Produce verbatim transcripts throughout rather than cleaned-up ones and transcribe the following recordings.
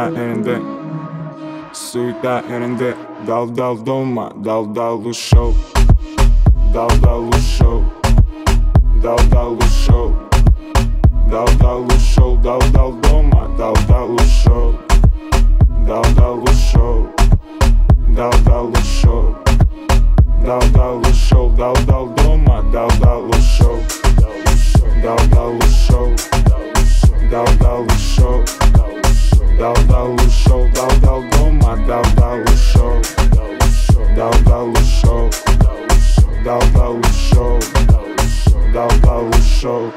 суета ерінде, суета ерінде. Дал-дал дома, дал-дал ушел, дал-дал ушел, дал-дал ушел, дал-дал ушел, дал-дал дома, дал-дал ушел, дал-дал ушел, дал-дал ушел, дал-дал ушел, дал-дал дома, дал-дал ушел, дал-дал ушел, дал-дал ушел, дал-дал ушел, дал-дал дома, дал-дал ушел, дал-дал ушел, дал-дал ушел, дал-дал ушел.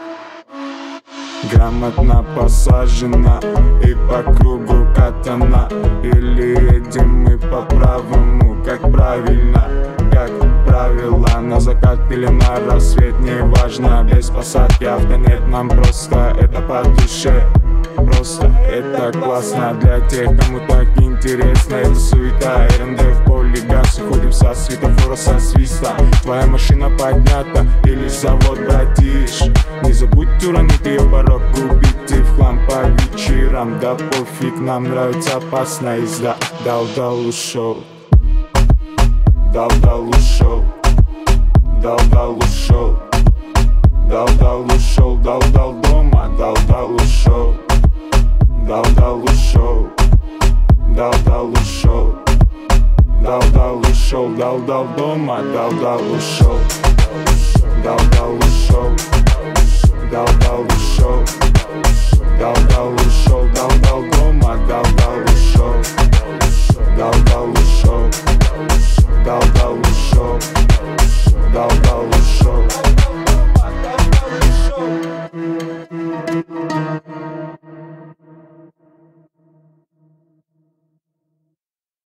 Грамотно посажена и по кругу катана. Или едем мы по правому, как правильно, как правило. На закат или на рассвет, не важно. Без посадки авто нет, нам просто это по душе. Просто это классно для тех, кому так интересно. Это суета, РНД в поле газ. Уходим со светофора, со свиста. Твоя машина поднята или завод, братиш. Не забудь уронить ее порог, убить и в хлам по вечерам. Да пофиг, нам нравится опасная езда. Дал-дал ушел, дал-дал ушел, дал-дал ушел, дал-дал ушел, дал-дал дома, дал-дал ушел, дал-дал ушел, дал-дал ушел, дал-дал ушел, дал-дал дома, дал-дал ушел, дал-дал ушел, дал-дал ушел, дал-дал ушел, дал-дал дома, дал-дал ушел.